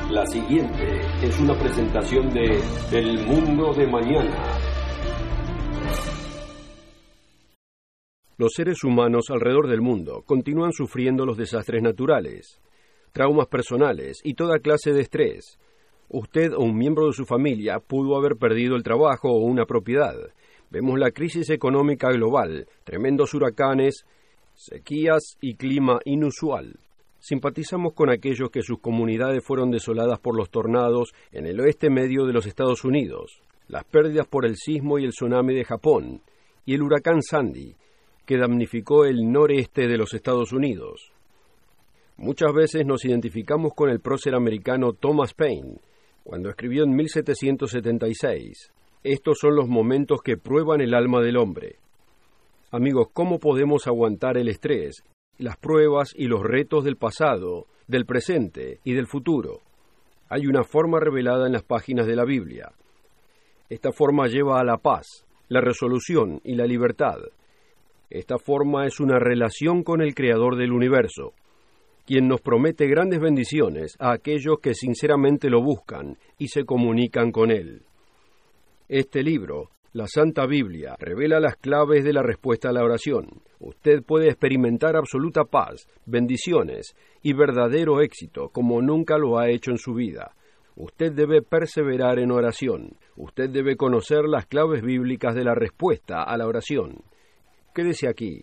La siguiente es una presentación de El Mundo de Mañana. Los seres humanos alrededor del mundo continúan sufriendo los desastres naturales, traumas personales y toda clase de estrés. Usted o un miembro de su familia pudo haber perdido el trabajo o una propiedad. Vemos la crisis económica global, tremendos huracanes, sequías y clima inusual. Simpatizamos con aquellos que sus comunidades fueron desoladas por los tornados en el oeste medio de los Estados Unidos, las pérdidas por el sismo y el tsunami de Japón, y el huracán Sandy, que damnificó el noreste de los Estados Unidos. Muchas veces nos identificamos con el prócer americano Thomas Paine, cuando escribió en 1776, «Estos son los momentos que prueban el alma del hombre». Amigos, ¿cómo podemos aguantar el estrés, las pruebas y los retos del pasado, del presente y del futuro? Hay una forma revelada en las páginas de la Biblia. Esta forma lleva a la paz, la resolución y la libertad. Esta forma es una relación con el Creador del universo, quien nos promete grandes bendiciones a aquellos que sinceramente lo buscan y se comunican con Él. Este libro, la Santa Biblia, revela las claves de la respuesta a la oración. Usted puede experimentar absoluta paz, bendiciones y verdadero éxito como nunca lo ha hecho en su vida. Usted debe perseverar en oración. Usted debe conocer las claves bíblicas de la respuesta a la oración. Quédese aquí.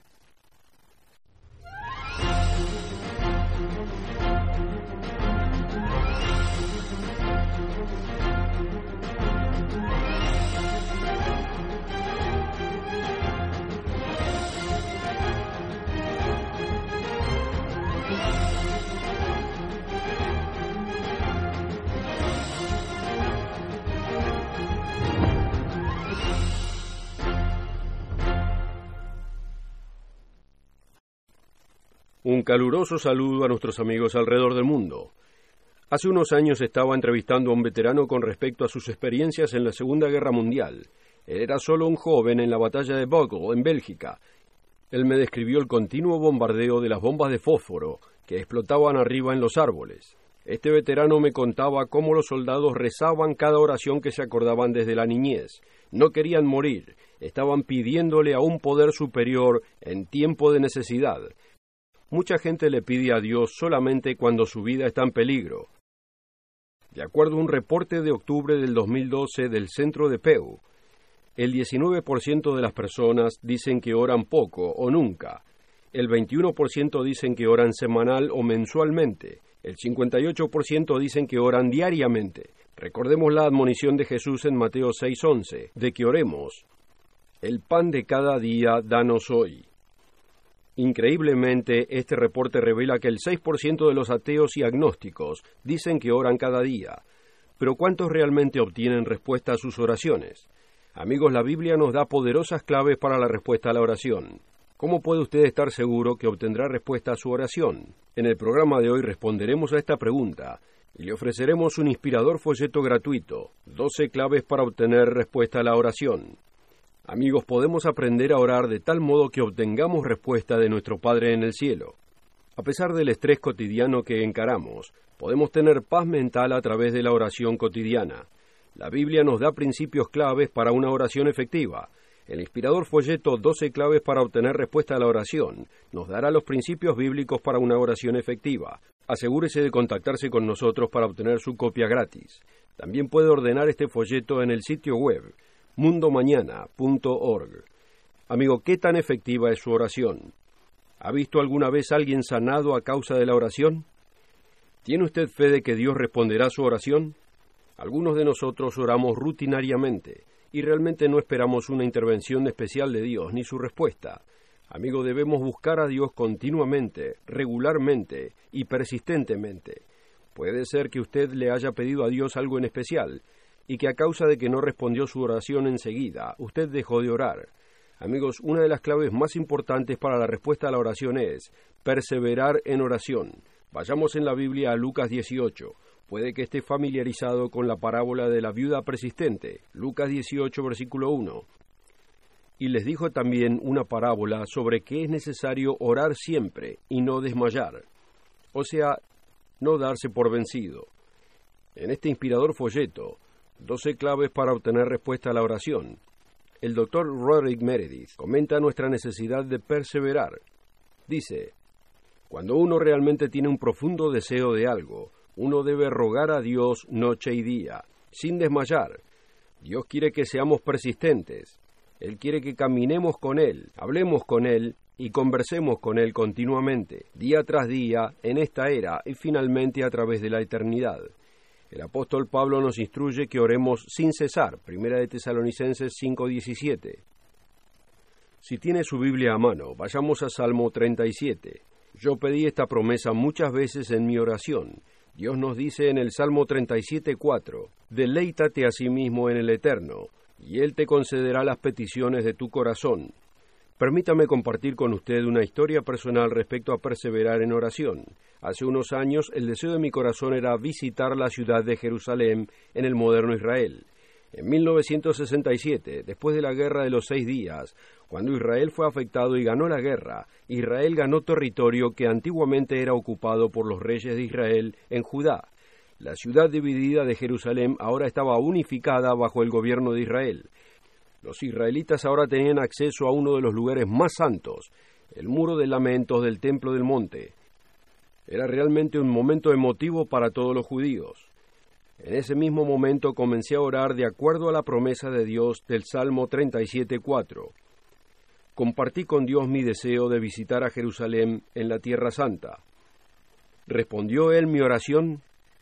Un caluroso saludo a nuestros amigos alrededor del mundo. Hace unos años estaba entrevistando a un veterano con respecto a sus experiencias en la Segunda Guerra Mundial. Él era solo un joven en la batalla de Bogle, en Bélgica. Él me describió el continuo bombardeo de las bombas de fósforo que explotaban arriba en los árboles. Este veterano me contaba cómo los soldados rezaban cada oración que se acordaban desde la niñez. No querían morir, estaban pidiéndole a un poder superior en tiempo de necesidad. Mucha gente le pide a Dios solamente cuando su vida está en peligro. De acuerdo a un reporte de octubre del 2012 del Centro de Pew, el 19% de las personas dicen que oran poco o nunca, el 21% dicen que oran semanal o mensualmente, el 58% dicen que oran diariamente. Recordemos la admonición de Jesús en Mateo 6:11, de que oremos, «El pan de cada día danos hoy». Increíblemente, este reporte revela que el 6% de los ateos y agnósticos dicen que oran cada día. Pero ¿cuántos realmente obtienen respuesta a sus oraciones? Amigos, la Biblia nos da poderosas claves para la respuesta a la oración. ¿Cómo puede usted estar seguro que obtendrá respuesta a su oración? En el programa de hoy responderemos a esta pregunta y le ofreceremos un inspirador folleto gratuito, 12 claves para obtener respuesta a la oración. Amigos, podemos aprender a orar de tal modo que obtengamos respuesta de nuestro Padre en el cielo. A pesar del estrés cotidiano que encaramos, podemos tener paz mental a través de la oración cotidiana. La Biblia nos da principios claves para una oración efectiva. El inspirador folleto 12 claves para obtener respuesta a la oración nos dará los principios bíblicos para una oración efectiva. Asegúrese de contactarse con nosotros para obtener su copia gratis. También puede ordenar este folleto en el sitio web mundomañana.org. Amigo, ¿qué tan efectiva es su oración? ¿Ha visto alguna vez a alguien sanado a causa de la oración? ¿Tiene usted fe de que Dios responderá a su oración? Algunos de nosotros oramos rutinariamente y realmente no esperamos una intervención especial de Dios ni su respuesta. Amigo, debemos buscar a Dios continuamente, regularmente y persistentemente. Puede ser que usted le haya pedido a Dios algo en especial y que a causa de que no respondió su oración enseguida, usted dejó de orar. Amigos, una de las claves más importantes para la respuesta a la oración es perseverar en oración. Vayamos en la Biblia a Lucas 18. Puede que esté familiarizado con la parábola de la viuda persistente, Lucas 18, versículo 1. Y les dijo también una parábola sobre que es necesario orar siempre y no desmayar, o sea, no darse por vencido. En este inspirador folleto, 12 claves para obtener respuesta a la oración, el Dr. Roderick Meredith comenta nuestra necesidad de perseverar. Dice: cuando uno realmente tiene un profundo deseo de algo, uno debe rogar a Dios noche y día, sin desmayar. Dios quiere que seamos persistentes. Él quiere que caminemos con Él, hablemos con Él y conversemos con Él continuamente, día tras día, en esta era y finalmente a través de la eternidad. El apóstol Pablo nos instruye que oremos sin cesar, 1 Tesalonicenses 5:17. Si tiene su Biblia a mano, vayamos a Salmo 37. Yo pedí esta promesa muchas veces en mi oración. Dios nos dice en el Salmo 37:4, deleítate a sí mismo en el Eterno, y Él te concederá las peticiones de tu corazón. Permítame compartir con usted una historia personal respecto a perseverar en oración. Hace unos años, el deseo de mi corazón era visitar la ciudad de Jerusalén en el moderno Israel. En 1967, después de la Guerra de los 6 días, cuando Israel fue afectado y ganó la guerra, Israel ganó territorio que antiguamente era ocupado por los reyes de Israel en Judá. La ciudad dividida de Jerusalén ahora estaba unificada bajo el gobierno de Israel. Los israelitas ahora tenían acceso a uno de los lugares más santos, el muro de lamentos del Templo del Monte. Era realmente un momento emotivo para todos los judíos. En ese mismo momento comencé a orar de acuerdo a la promesa de Dios del Salmo 37:4. Compartí con Dios mi deseo de visitar a Jerusalén en la Tierra Santa. ¿Respondió Él mi oración?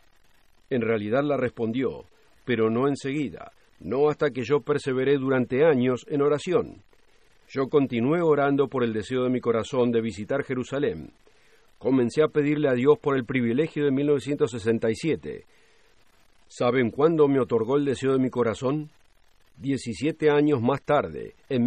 En realidad la respondió, pero no enseguida, no hasta que yo perseveré durante años en oración. Yo continué orando por el deseo de mi corazón de visitar Jerusalén. Comencé a pedirle a Dios por el privilegio de 1967. ¿Saben cuándo me otorgó el deseo de mi corazón? 17 años más tarde, en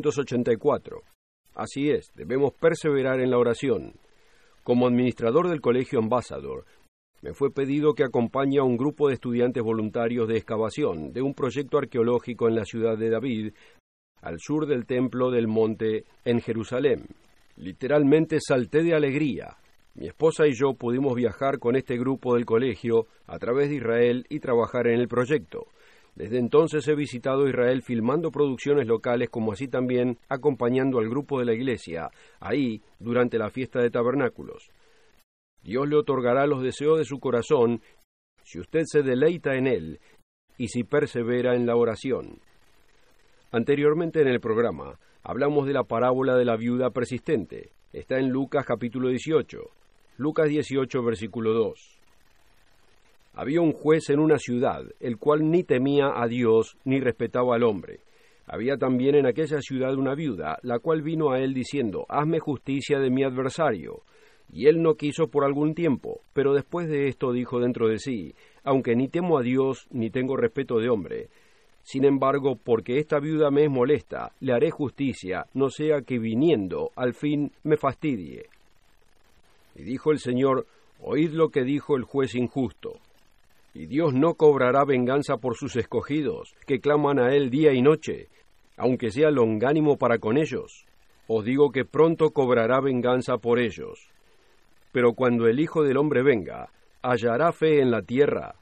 1984. Así es, debemos perseverar en la oración. Como administrador del Colegio Ambassador, me fue pedido que acompañe a un grupo de estudiantes voluntarios de excavación de un proyecto arqueológico en la ciudad de David, al sur del Templo del Monte en Jerusalén. Literalmente salté de alegría. Mi esposa y yo pudimos viajar con este grupo del colegio a través de Israel y trabajar en el proyecto. Desde entonces he visitado Israel filmando producciones locales, como así también acompañando al grupo de la iglesia, ahí, durante la fiesta de tabernáculos. Dios le otorgará los deseos de su corazón si usted se deleita en Él y si persevera en la oración. Anteriormente en el programa, hablamos de la parábola de la viuda persistente. Está en Lucas capítulo 18. Lucas 18, versículo 2. Había un juez en una ciudad, el cual ni temía a Dios ni respetaba al hombre. Había también en aquella ciudad una viuda, la cual vino a él diciendo, hazme justicia de mi adversario. Y él no quiso por algún tiempo, pero después de esto dijo dentro de sí, aunque ni temo a Dios ni tengo respeto de hombre, sin embargo, porque esta viuda me es molesta, le haré justicia, no sea que viniendo al fin me fastidie. Y dijo el Señor, oíd lo que dijo el juez injusto. Y Dios no cobrará venganza por sus escogidos, que claman a Él día y noche, aunque sea longánimo para con ellos. Os digo que pronto cobrará venganza por ellos. Pero cuando el Hijo del Hombre venga, ¿hallará fe en la tierra?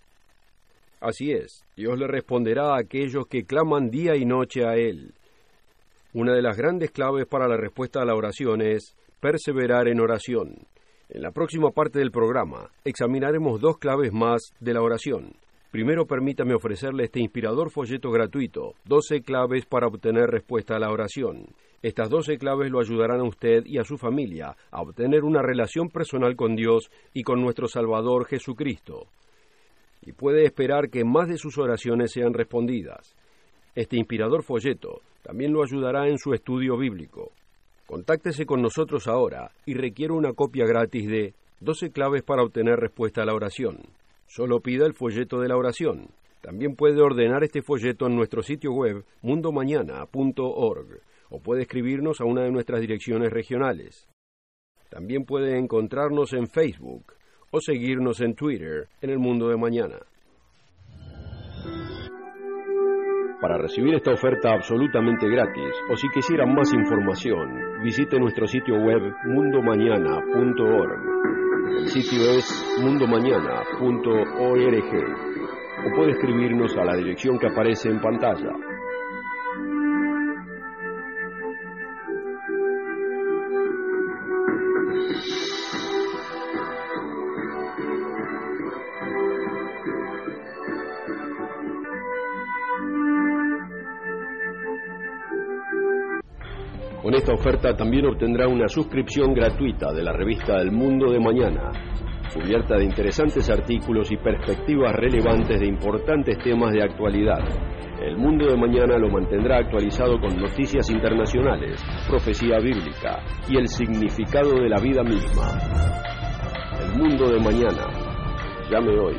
Así es, Dios le responderá a aquellos que claman día y noche a Él. Una de las grandes claves para la respuesta a la oración es perseverar en oración. En la próxima parte del programa, examinaremos 2 claves más de la oración. Primero, permítame ofrecerle este inspirador folleto gratuito, 12 claves para obtener respuesta a la oración. Estas 12 claves lo ayudarán a usted y a su familia a obtener una relación personal con Dios y con nuestro Salvador Jesucristo. Y puede esperar que más de sus oraciones sean respondidas. Este inspirador folleto también lo ayudará en su estudio bíblico. Contáctese con nosotros ahora y requiere una copia gratis de 12 claves para obtener respuesta a la oración. Solo pida el folleto de la oración. También puede ordenar este folleto en nuestro sitio web mundomañana.org o puede escribirnos a una de nuestras direcciones regionales. También puede encontrarnos en Facebook o seguirnos en Twitter en El Mundo de Mañana. Para recibir esta oferta absolutamente gratis, o si quisieran más información, visite nuestro sitio web mundomañana.org. El sitio es mundomañana.org o puede escribirnos a la dirección que aparece en pantalla. Con esta oferta también obtendrá una suscripción gratuita de la revista El Mundo de Mañana, cubierta de interesantes artículos y perspectivas relevantes de importantes temas de actualidad. El Mundo de Mañana lo mantendrá actualizado con noticias internacionales, profecía bíblica y el significado de la vida misma. El Mundo de Mañana. Llame hoy.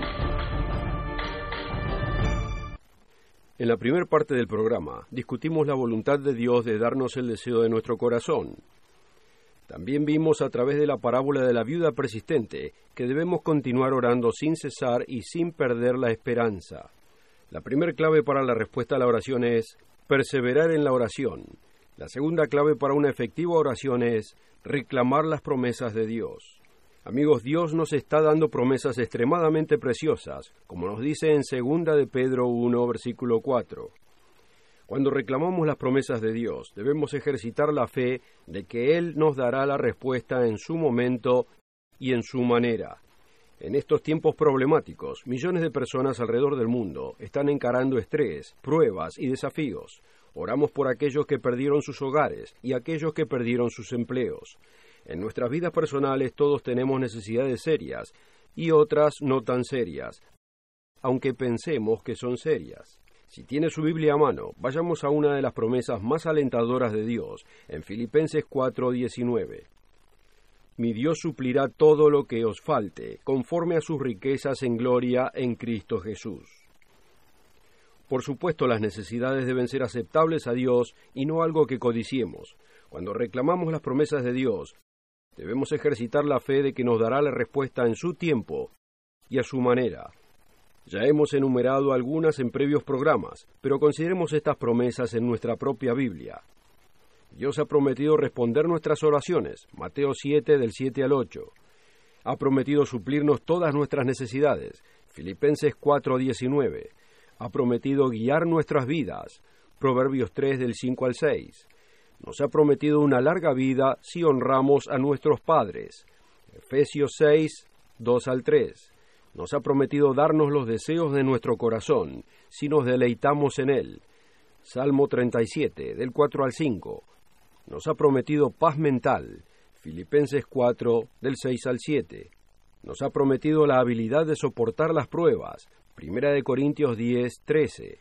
En la primera parte del programa discutimos la voluntad de Dios de darnos el deseo de nuestro corazón. También vimos a través de la parábola de la viuda persistente que debemos continuar orando sin cesar y sin perder la esperanza. La primera clave para la respuesta a la oración es perseverar en la oración. La segunda clave para una efectiva oración es reclamar las promesas de Dios. Amigos, Dios nos está dando promesas extremadamente preciosas, como nos dice en 2 de Pedro 1, versículo 4. Cuando reclamamos las promesas de Dios, debemos ejercitar la fe de que Él nos dará la respuesta en su momento y en su manera. En estos tiempos problemáticos, millones de personas alrededor del mundo están encarando estrés, pruebas y desafíos. Oramos por aquellos que perdieron sus hogares y aquellos que perdieron sus empleos. En nuestras vidas personales todos tenemos necesidades serias y otras no tan serias, aunque pensemos que son serias. Si tiene su Biblia a mano, vayamos a una de las promesas más alentadoras de Dios, en Filipenses 4:19. Mi Dios suplirá todo lo que os falte, conforme a sus riquezas en gloria en Cristo Jesús. Por supuesto, las necesidades deben ser aceptables a Dios y no algo que codiciemos. Cuando reclamamos las promesas de Dios, debemos ejercitar la fe de que nos dará la respuesta en su tiempo y a su manera. Ya hemos enumerado algunas en previos programas, pero consideremos estas promesas en nuestra propia Biblia. Dios ha prometido responder nuestras oraciones, Mateo 7, del 7 al 8. Ha prometido suplirnos todas nuestras necesidades, Filipenses 4:19. Ha prometido guiar nuestras vidas, Proverbios 3, del 5 al 6. Nos ha prometido una larga vida si honramos a nuestros padres. Efesios 6, 2 al 3. Nos ha prometido darnos los deseos de nuestro corazón si nos deleitamos en él. Salmo 37, del 4 al 5. Nos ha prometido paz mental. Filipenses 4, del 6 al 7. Nos ha prometido la habilidad de soportar las pruebas. 1 Corintios 10, 13.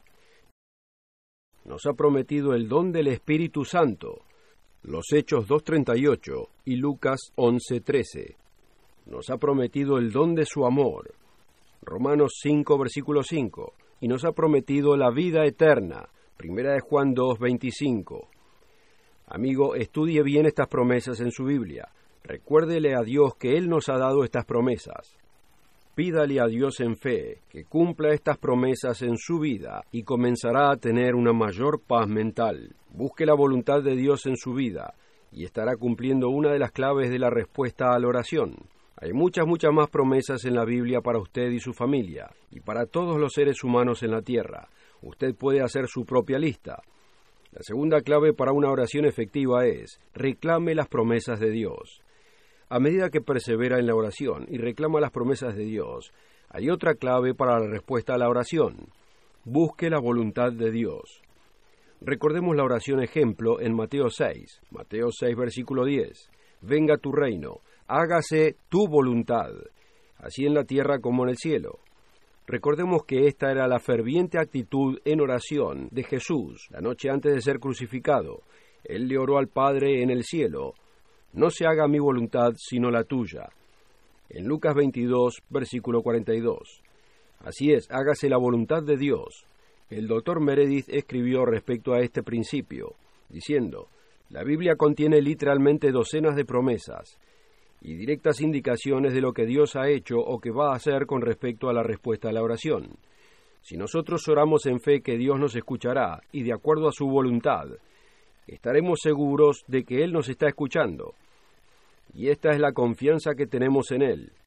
Nos ha prometido el don del Espíritu Santo, los Hechos 2:38 y Lucas 11:13. Nos ha prometido el don de su amor, Romanos 5, versículo 5, y nos ha prometido la vida eterna, 1 Juan 2:25. Amigo, estudie bien estas promesas en su Biblia. Recuérdele a Dios que Él nos ha dado estas promesas. Pídale a Dios en fe que cumpla estas promesas en su vida y comenzará a tener una mayor paz mental. Busque la voluntad de Dios en su vida y estará cumpliendo una de las claves de la respuesta a la oración. Hay muchas más promesas en la Biblia para usted y su familia y para todos los seres humanos en la tierra. Usted puede hacer su propia lista. La segunda clave para una oración efectiva es: reclame las promesas de Dios. A medida que persevera en la oración y reclama las promesas de Dios, hay otra clave para la respuesta a la oración. Busque la voluntad de Dios. Recordemos la oración ejemplo en Mateo 6, versículo 10. Venga tu reino, hágase tu voluntad, así en la tierra como en el cielo. Recordemos que esta era la ferviente actitud en oración de Jesús la noche antes de ser crucificado. Él le oró al Padre en el cielo: no se haga mi voluntad sino la tuya. En Lucas 22, versículo 42. Así es, hágase la voluntad de Dios. El Dr. Meredith escribió respecto a este principio, diciendo: la Biblia contiene literalmente docenas de promesas y directas indicaciones de lo que Dios ha hecho o que va a hacer con respecto a la respuesta a la oración. Si nosotros oramos en fe que Dios nos escuchará y de acuerdo a su voluntad, estaremos seguros de que Él nos está escuchando. Y esta es la confianza que tenemos en Él.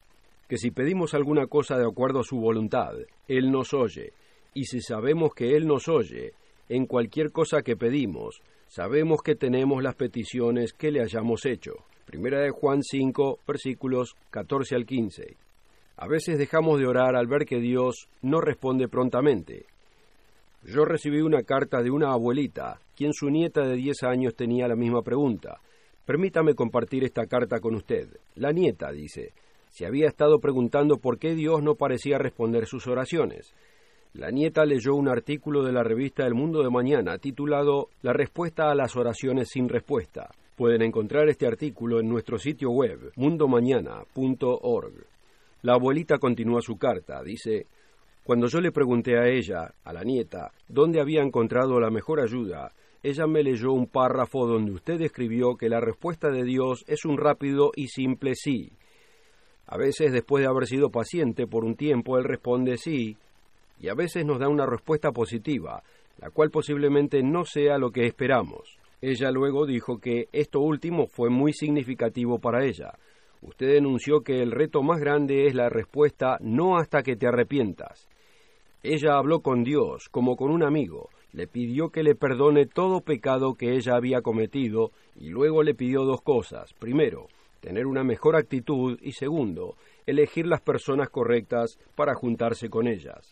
que si pedimos alguna cosa de acuerdo a su voluntad, Él nos oye, y si sabemos que Él nos oye, en cualquier cosa que pedimos, sabemos que tenemos las peticiones que le hayamos hecho. Primera de Juan 5, versículos 14 al 15. A veces dejamos de orar al ver que Dios no responde prontamente. Yo recibí una carta de una abuelita, quien su nieta de 10 años tenía la misma pregunta. Permítame compartir esta carta con usted. La nieta, dice, se había estado preguntando por qué Dios no parecía responder sus oraciones. La nieta leyó un artículo de la revista El Mundo de Mañana titulado La respuesta a las oraciones sin respuesta. Pueden encontrar este artículo en nuestro sitio web, mundomañana.org. La abuelita continúa su carta, dice: cuando yo le pregunté a ella, a la nieta, dónde había encontrado la mejor ayuda, ella me leyó un párrafo donde usted escribió que la respuesta de Dios es un rápido y simple sí. A veces, después de haber sido paciente por un tiempo, Él responde sí, y a veces nos da una respuesta positiva, la cual posiblemente no sea lo que esperamos. Ella luego dijo que esto último fue muy significativo para ella. Usted denunció que el reto más grande es la respuesta no hasta que te arrepientas. Ella habló con Dios como con un amigo, le pidió que le perdone todo pecado que ella había cometido y luego le pidió dos cosas. Primero, tener una mejor actitud y segundo, elegir las personas correctas para juntarse con ellas.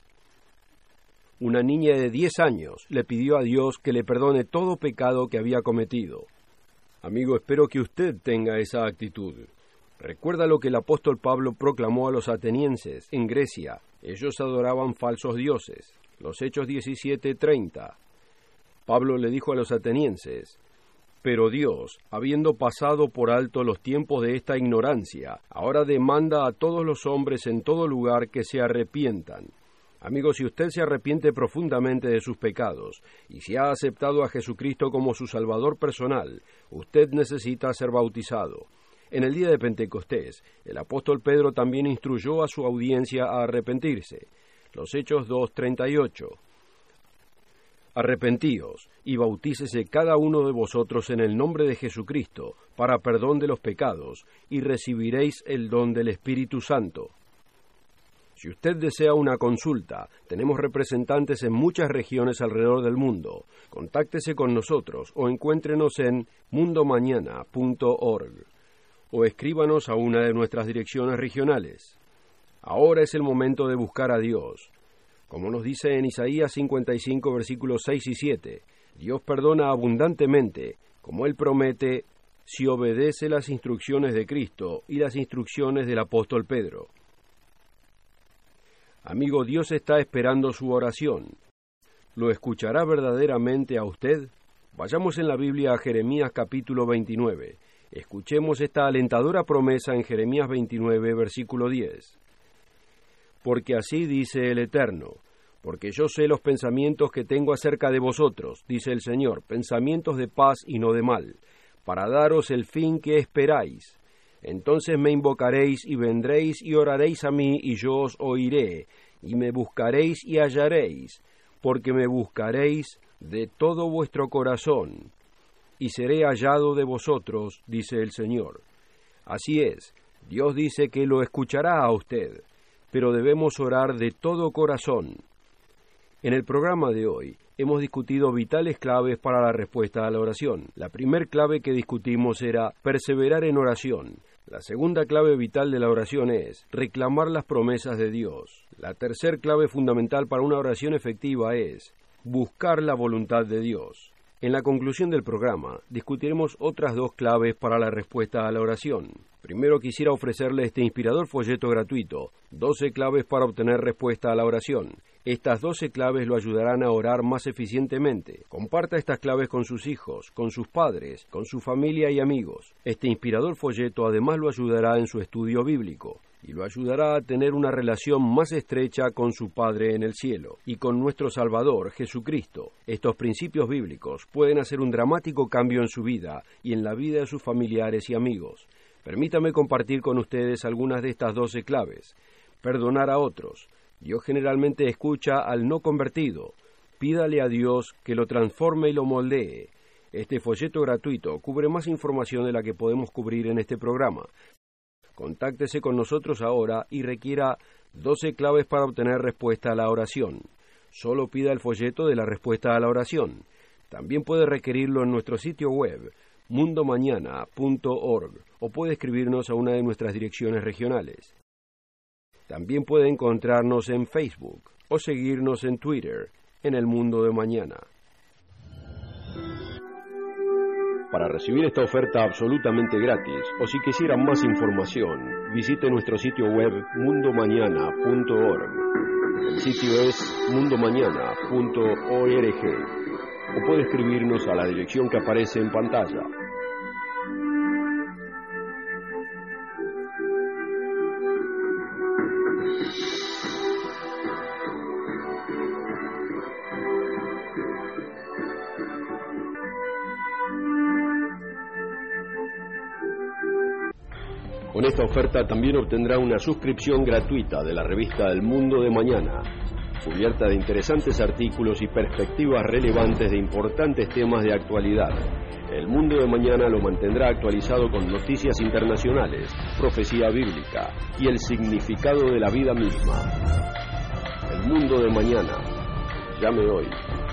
Una niña de 10 años le pidió a Dios que le perdone todo pecado que había cometido. Amigo, espero que usted tenga esa actitud. Recuerda lo que el apóstol Pablo proclamó a los atenienses en Grecia. Ellos adoraban falsos dioses. Los Hechos 17:30. Pablo le dijo a los atenienses: pero Dios, habiendo pasado por alto los tiempos de esta ignorancia, ahora demanda a todos los hombres en todo lugar que se arrepientan. Amigos, si usted se arrepiente profundamente de sus pecados y si ha aceptado a Jesucristo como su Salvador personal, usted necesita ser bautizado. En el día de Pentecostés, el apóstol Pedro también instruyó a su audiencia a arrepentirse. Los Hechos 2:38. Arrepentíos y bautícese cada uno de vosotros en el nombre de Jesucristo para perdón de los pecados y recibiréis el don del Espíritu Santo. Si usted desea una consulta, tenemos representantes en muchas regiones alrededor del mundo. Contáctese con nosotros o encuéntrenos en mundomañana.org o escríbanos a una de nuestras direcciones regionales. Ahora es el momento de buscar a Dios. Como nos dice en Isaías 55, versículos 6 y 7, Dios perdona abundantemente, como Él promete, si obedece las instrucciones de Cristo y las instrucciones del apóstol Pedro. Amigo, Dios está esperando su oración. ¿Lo escuchará verdaderamente a usted? Vayamos en la Biblia a Jeremías capítulo 29. Escuchemos esta alentadora promesa en Jeremías 29, versículo 10. Porque así dice el Eterno: porque yo sé los pensamientos que tengo acerca de vosotros, dice el Señor, pensamientos de paz y no de mal, para daros el fin que esperáis. Entonces me invocaréis y vendréis y oraréis a mí y yo os oiré, y me buscaréis y hallaréis, porque me buscaréis de todo vuestro corazón, y seré hallado de vosotros, dice el Señor. Así es, Dios dice que lo escuchará a usted, pero debemos orar de todo corazón. En el programa de hoy hemos discutido vitales claves para la respuesta a la oración. La primer clave que discutimos era perseverar en oración. La segunda clave vital de la oración es reclamar las promesas de Dios. La tercer clave fundamental para una oración efectiva es buscar la voluntad de Dios. En la conclusión del programa discutiremos otras dos claves para la respuesta a la oración. Primero quisiera ofrecerle este inspirador folleto gratuito, 12 claves para obtener respuesta a la oración. Estas 12 claves lo ayudarán a orar más eficientemente. Comparta estas claves con sus hijos, con sus padres, con su familia y amigos. Este inspirador folleto además lo ayudará en su estudio bíblico y lo ayudará a tener una relación más estrecha con su Padre en el cielo y con nuestro Salvador, Jesucristo. Estos principios bíblicos pueden hacer un dramático cambio en su vida y en la vida de sus familiares y amigos. Permítame compartir con ustedes algunas de estas 12 claves. Perdonar a otros. Dios generalmente escucha al no convertido. Pídale a Dios que lo transforme y lo moldee. Este folleto gratuito cubre más información de la que podemos cubrir en este programa. Contáctese con nosotros ahora y requiera 12 claves para obtener respuesta a la oración. Solo pida el folleto de la respuesta a la oración. También puede requerirlo en nuestro sitio web, mundomañana.org, o puede escribirnos a una de nuestras direcciones regionales. También puede encontrarnos en Facebook o seguirnos en Twitter, en El Mundo de Mañana. Para recibir esta oferta absolutamente gratis, o si quisiera más información, visite nuestro sitio web mundomañana.org. El sitio es mundomañana.org, o puede escribirnos a la dirección que aparece en pantalla. Con esta oferta también obtendrá una suscripción gratuita de la revista El Mundo de Mañana, cubierta de interesantes artículos y perspectivas relevantes de importantes temas de actualidad. El Mundo de Mañana lo mantendrá actualizado con noticias internacionales, profecía bíblica y el significado de la vida misma. El Mundo de Mañana. Llame hoy.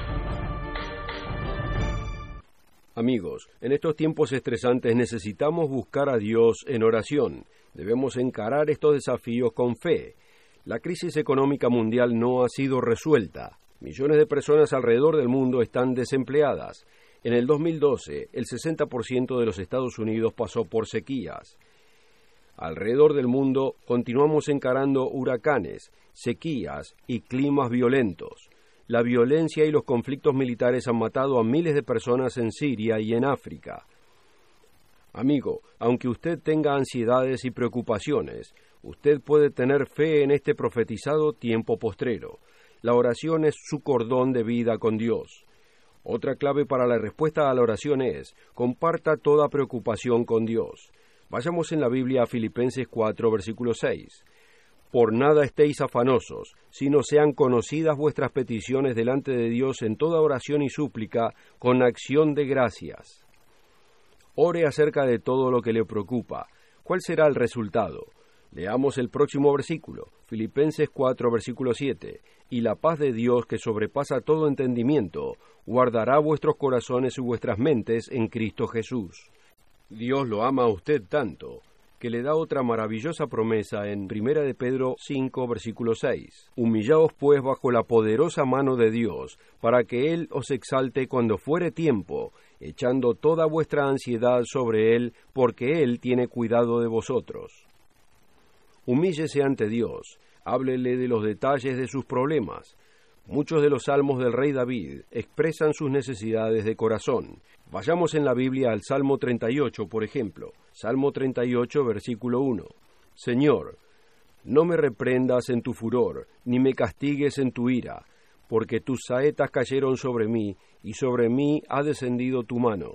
Amigos, en estos tiempos estresantes necesitamos buscar a Dios en oración. Debemos encarar estos desafíos con fe. La crisis económica mundial no ha sido resuelta. Millones de personas alrededor del mundo están desempleadas. En el 2012, el 60% de los Estados Unidos pasó por sequías. Alrededor del mundo continuamos encarando huracanes, sequías y climas violentos. La violencia y los conflictos militares han matado a miles de personas en Siria y en África. Amigo, aunque usted tenga ansiedades y preocupaciones, usted puede tener fe en este profetizado tiempo postrero. La oración es su cordón de vida con Dios. Otra clave para la respuesta a la oración es: comparta toda preocupación con Dios. Vayamos en la Biblia a Filipenses 4, versículo 6. Por nada estéis afanosos, sino sean conocidas vuestras peticiones delante de Dios en toda oración y súplica, con acción de gracias. Ore acerca de todo lo que le preocupa. ¿Cuál será el resultado? Leamos el próximo versículo, Filipenses 4, versículo 7. Y la paz de Dios, que sobrepasa todo entendimiento, guardará vuestros corazones y vuestras mentes en Cristo Jesús. Dios lo ama a usted tanto, que le da otra maravillosa promesa en 1 de Pedro 5, versículo 6. Humillaos pues bajo la poderosa mano de Dios, para que Él os exalte cuando fuere tiempo, echando toda vuestra ansiedad sobre Él, porque Él tiene cuidado de vosotros. Humíllese ante Dios, háblele de los detalles de sus problemas. Muchos de los salmos del rey David expresan sus necesidades de corazón. Vayamos en la Biblia al Salmo 38, por ejemplo. Salmo 38, versículo 1. Señor, no me reprendas en tu furor, ni me castigues en tu ira, porque tus saetas cayeron sobre mí, y sobre mí ha descendido tu mano.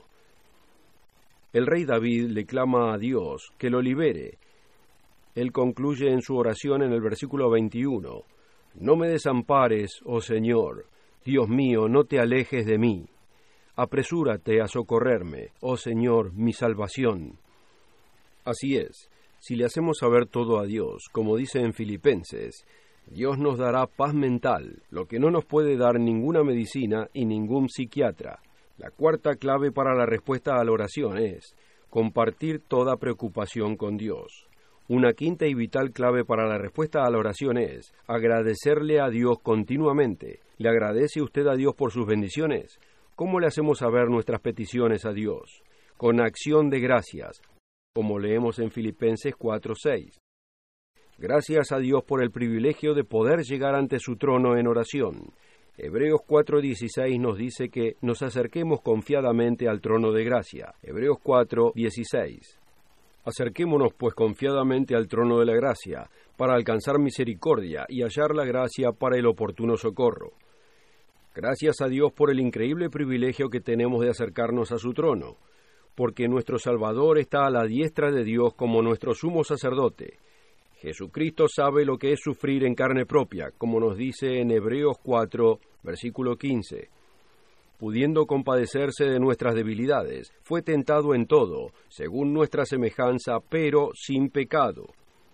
El rey David le clama a Dios que lo libere. Él concluye en su oración en el versículo 21. No me desampares, oh Señor, Dios mío, no te alejes de mí. Apresúrate a socorrerme, oh Señor, mi salvación. Así es, si le hacemos saber todo a Dios, como dice en Filipenses, Dios nos dará paz mental, lo que no nos puede dar ninguna medicina y ningún psiquiatra. La cuarta clave para la respuesta a la oración es compartir toda preocupación con Dios. Una quinta y vital clave para la respuesta a la oración es agradecerle a Dios continuamente. ¿Le agradece usted a Dios por sus bendiciones? ¿Cómo le hacemos saber nuestras peticiones a Dios? Con acción de gracias, como leemos en Filipenses 4:6. Gracias a Dios por el privilegio de poder llegar ante su trono en oración. Hebreos 4:16 nos dice que nos acerquemos confiadamente al trono de gracia. Hebreos 4:16. Acerquémonos pues confiadamente al trono de la gracia, para alcanzar misericordia y hallar la gracia para el oportuno socorro. Gracias a Dios por el increíble privilegio que tenemos de acercarnos a su trono, porque nuestro Salvador está a la diestra de Dios como nuestro sumo sacerdote. Jesucristo sabe lo que es sufrir en carne propia, como nos dice en Hebreos 4, versículo 15. pudiendo compadecerse de nuestras debilidades, fue tentado en todo, según nuestra semejanza, pero sin pecado.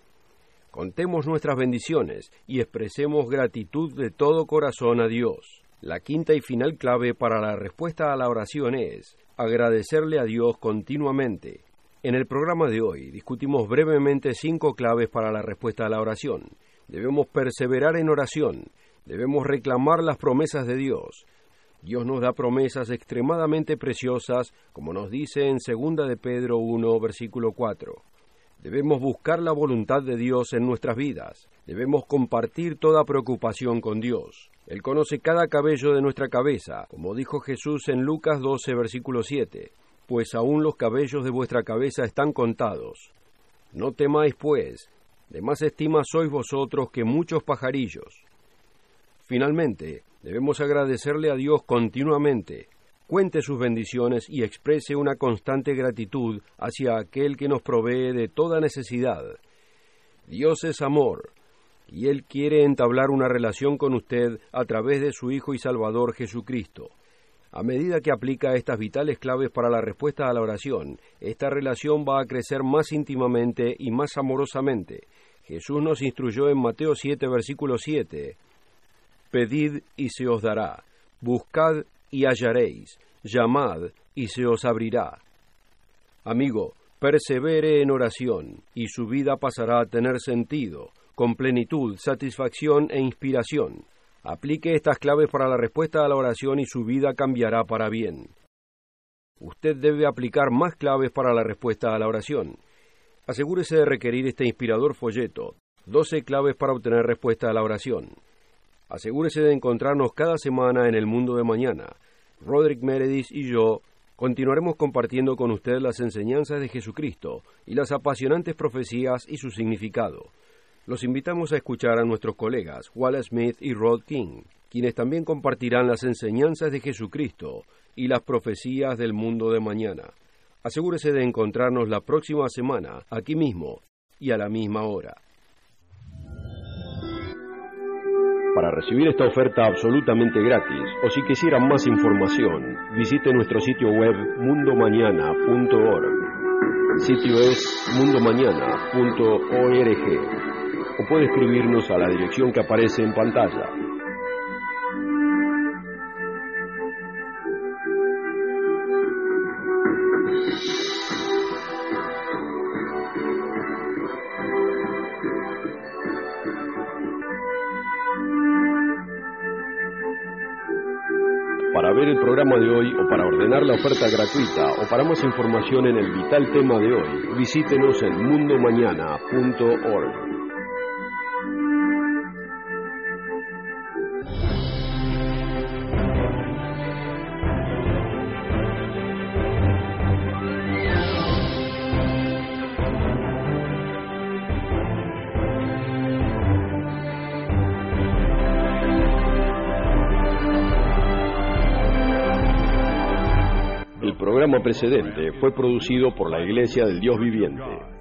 Contemos nuestras bendiciones y expresemos gratitud de todo corazón a Dios. La quinta y final clave para la respuesta a la oración es agradecerle a Dios continuamente. En el programa de hoy discutimos brevemente 5 claves para la respuesta a la oración. Debemos perseverar en oración, debemos reclamar las promesas de Dios. Dios nos da promesas extremadamente preciosas, como nos dice en 2 de Pedro 1, versículo 4. Debemos buscar la voluntad de Dios en nuestras vidas. Debemos compartir toda preocupación con Dios. Él conoce cada cabello de nuestra cabeza, como dijo Jesús en Lucas 12, versículo 7. Pues aún los cabellos de vuestra cabeza están contados. No temáis, pues, de más estima sois vosotros que muchos pajarillos. Finalmente, debemos agradecerle a Dios continuamente. Cuente sus bendiciones y exprese una constante gratitud hacia aquel que nos provee de toda necesidad. Dios es amor, y Él quiere entablar una relación con usted a través de su Hijo y Salvador Jesucristo. A medida que aplica estas vitales claves para la respuesta a la oración, esta relación va a crecer más íntimamente y más amorosamente. Jesús nos instruyó en Mateo 7, versículo 7, «Pedid y se os dará, buscad y hallaréis, llamad y se os abrirá». Amigo, persevere en oración, y su vida pasará a tener sentido, con plenitud, satisfacción e inspiración. Aplique estas claves para la respuesta a la oración y su vida cambiará para bien. Usted debe aplicar más claves para la respuesta a la oración. Asegúrese de requerir este inspirador folleto, 12 claves para obtener respuesta a la oración. Asegúrese de encontrarnos cada semana en el Mundo de Mañana. Roderick Meredith y yo continuaremos compartiendo con usted las enseñanzas de Jesucristo y las apasionantes profecías y su significado. Los invitamos a escuchar a nuestros colegas Wallace Smith y Rod King, quienes también compartirán las enseñanzas de Jesucristo y las profecías del Mundo de Mañana. Asegúrese de encontrarnos la próxima semana, aquí mismo y a la misma hora. Para recibir esta oferta absolutamente gratis, o si quisieran más información, visite nuestro sitio web mundomañana.org. El sitio es mundomañana.org. O puede escribirnos a la dirección que aparece en pantalla. Para ver el programa de hoy o para ordenar la oferta gratuita o para más información en el vital tema de hoy, visítenos en mundomañana.org. El programa precedente fue producido por la Iglesia del Dios Viviente.